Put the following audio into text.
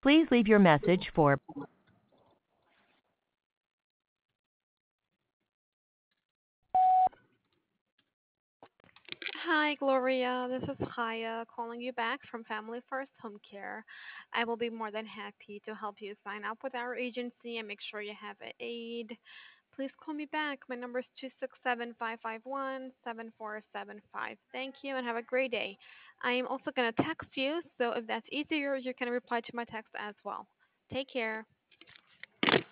Please leave your message for Hi, Gloria. This is Haya calling you back from Family First Home Care. I will be more than happy to help you sign up with our agency and make sure you have an aid. Please call me back. My number is 267-551-7475. Thank you and have a great day. I am also going to text you, so if that's easier, you can reply to my text as well. Take care.